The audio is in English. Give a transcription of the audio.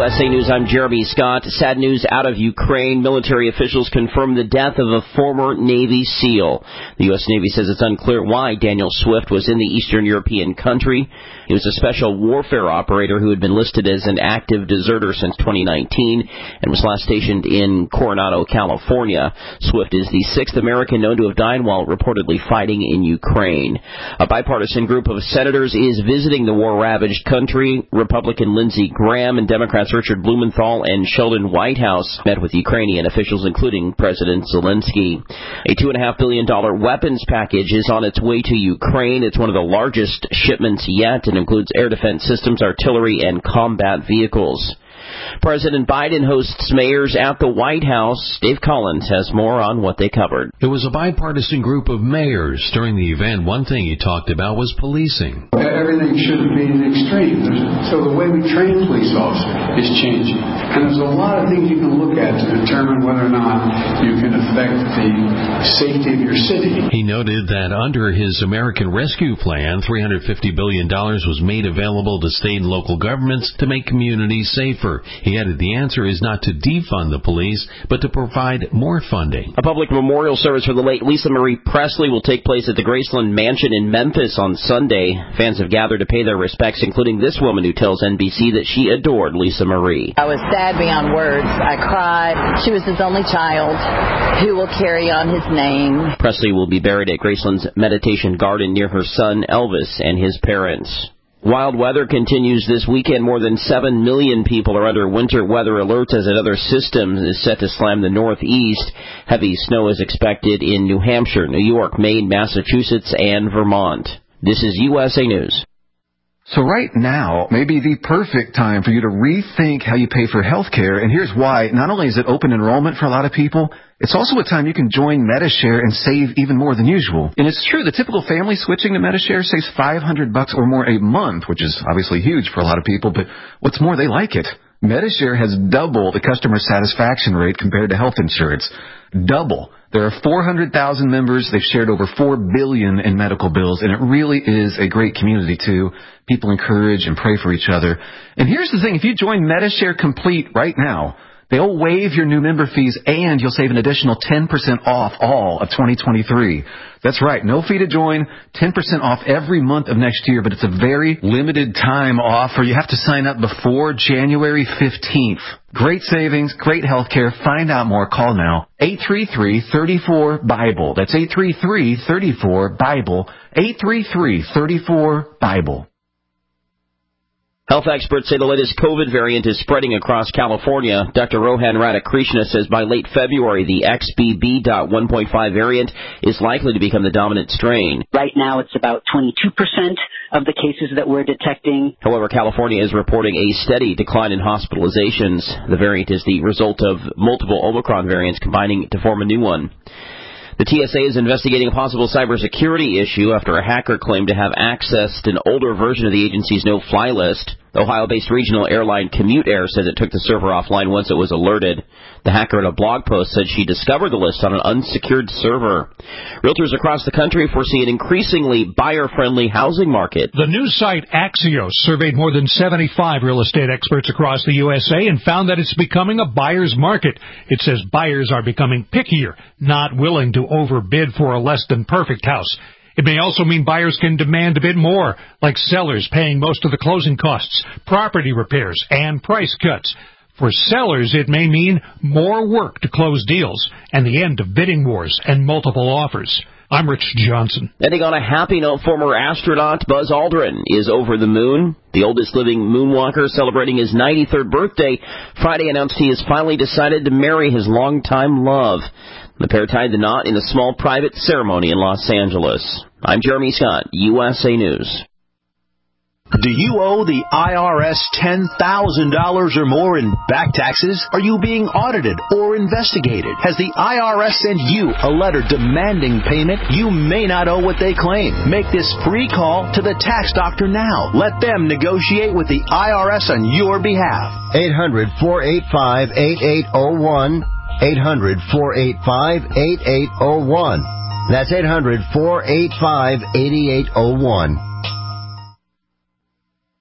USA News, I'm Jeremy Scott. Sad news out of Ukraine. Military officials confirm the death of a former Navy SEAL. The U.S. Navy says it's unclear why Daniel Swift was in the Eastern European country. He was a special warfare operator who had been listed as an active deserter since 2019 and was last stationed in Coronado, California. Swift is the sixth American known to have died while reportedly fighting in Ukraine. A bipartisan group of senators is visiting the war-ravaged country. Republican Lindsey Graham and Democrats Richard Blumenthal and Sheldon Whitehouse met with Ukrainian officials, including President Zelensky. A $2.5 billion weapons package is on its way to Ukraine. It's one of the largest shipments yet and includes air defense systems, artillery, and combat vehicles. President Biden hosts mayors at the White House. Dave Collins has more on what they covered. It was a bipartisan group of mayors. During the event, one thing he talked about was policing. Everything shouldn't be an extreme. So the way we train police officers is changing. And there's a lot of things you can look at to determine whether or not you can affect the safety of your city. He noted that under his American Rescue Plan, $350 billion was made available to state and local governments to make communities safer. He added the answer is not to defund the police, but to provide more funding. A public memorial service for the late Lisa Marie Presley will take place at the Graceland Mansion in Memphis on Sunday. Fans have gathered to pay their respects, including this woman who tells NBC that she adored Lisa Marie. I was sad beyond words. I cried. She was his only child. Who will carry on his name? Presley will be buried at Graceland's Meditation Garden near her son Elvis and his parents. Wild weather continues this weekend. More than 7 million people are under winter weather alerts as another system is set to slam the Northeast. Heavy snow is expected in New Hampshire, New York, Maine, Massachusetts, and Vermont. This is USA News. So right now may be the perfect time for you to rethink how you pay for health care. And here's why. Not only is it open enrollment for a lot of people, it's also a time you can join Medi-Share and save even more than usual. And it's true, the typical family switching to Medi-Share saves $500 or more a month, which is obviously huge for a lot of people, but what's more, they like it. Medi-Share has double the customer satisfaction rate compared to health insurance. Double. There are 400,000 members. They've shared over $4 billion in medical bills, and it really is a great community, too. People encourage and pray for each other. And here's the thing. If you join Medi-Share Complete right now, they'll waive your new member fees, and you'll save an additional 10% off all of 2023. That's right, no fee to join, 10% off every month of next year, but it's a very limited time offer. You have to sign up before January 15th. Great savings, great health care. Find out more. Call now. 833-34-BIBLE. That's 833-34-BIBLE. 833-34-BIBLE. Health experts say the latest COVID variant is spreading across California. Dr. Rohan Radhakrishna says by late February, the XBB.1.5 variant is likely to become the dominant strain. Right now, it's about 22% of the cases that we're detecting. However, California is reporting a steady decline in hospitalizations. The variant is the result of multiple Omicron variants combining to form a new one. The TSA is investigating a possible cybersecurity issue after a hacker claimed to have accessed an older version of the agency's no-fly list. Ohio-based regional airline Commute Air says it took the server offline once it was alerted. The hacker in a blog post said she discovered the list on an unsecured server. Realtors across the country foresee an increasingly buyer-friendly housing market. The news site Axios surveyed more than 75 real estate experts across the USA and found that it's becoming a buyer's market. It says buyers are becoming pickier, not willing to overbid for a less-than-perfect house. It may also mean buyers can demand a bit more, like sellers paying most of the closing costs, property repairs, and price cuts. For sellers, it may mean more work to close deals and the end of bidding wars and multiple offers. I'm Rich Johnson. Ending on a happy note, former astronaut Buzz Aldrin is over the moon. The oldest living moonwalker celebrating his 93rd birthday Friday announced he has finally decided to marry his longtime love. The pair tied the knot in a small private ceremony in Los Angeles. I'm Jeremy Scott, USA News. Do you owe the IRS $10,000 or more in back taxes? Are you being audited or investigated? Has the IRS sent you a letter demanding payment? You may not owe what they claim. Make this free call to the tax doctor now. Let them negotiate with the IRS on your behalf. 800-485-8801. 800-485-8801. That's 800-485-8801.